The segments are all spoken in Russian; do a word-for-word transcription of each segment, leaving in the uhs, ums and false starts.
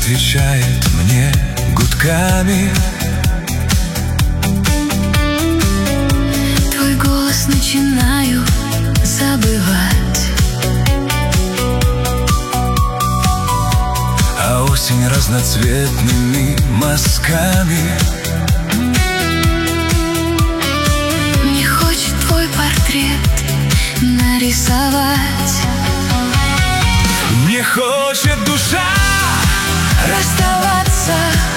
отвечает мне гудками. Твой голос начинаю забывать, а осень разноцветными мазками не хочет твой портрет нарисовать. Не хочет душа расставаться,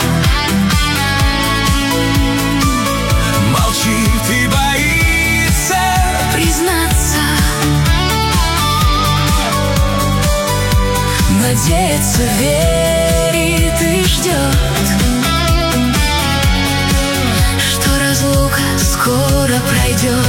молчит и боится признаться, надеется, верит и ждет, что разлука скоро пройдет.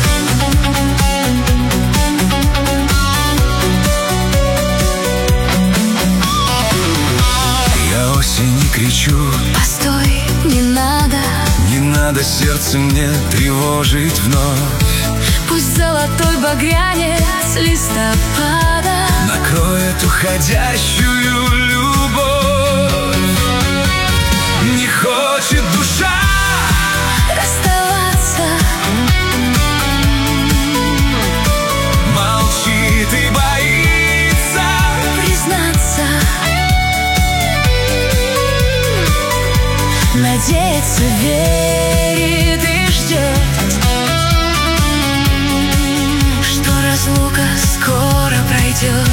Кричу: постой, не надо, не надо сердце мне тревожить вновь. Пусть золотой багрянец листопада накроет уходящую любовь. Не хочет душа расставаться, молчит и боится признаться, надеется, верит и ждет, что разлука скоро пройдет.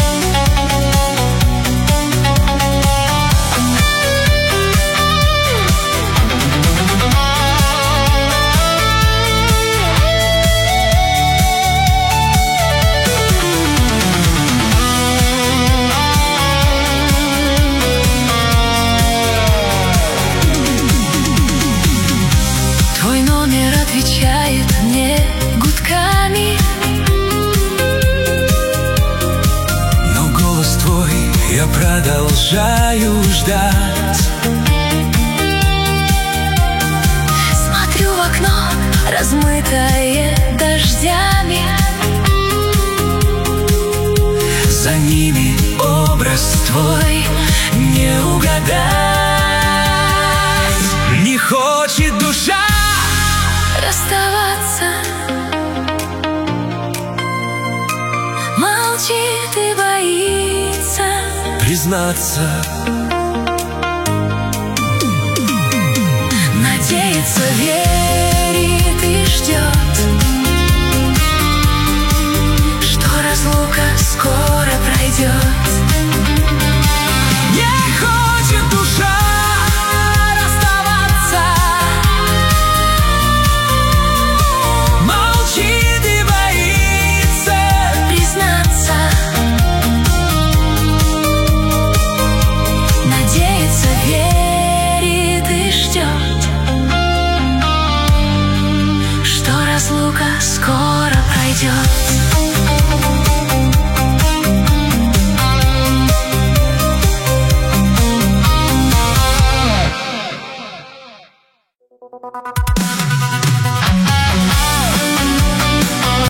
Твой номер отвечает мне гудками, но голос твой я продолжаю ждать. смотрю в окно, размытое дождями, За ними образ твой не угадать. Не хочет душа расставаться, молчит и боится признаться, надеется, верит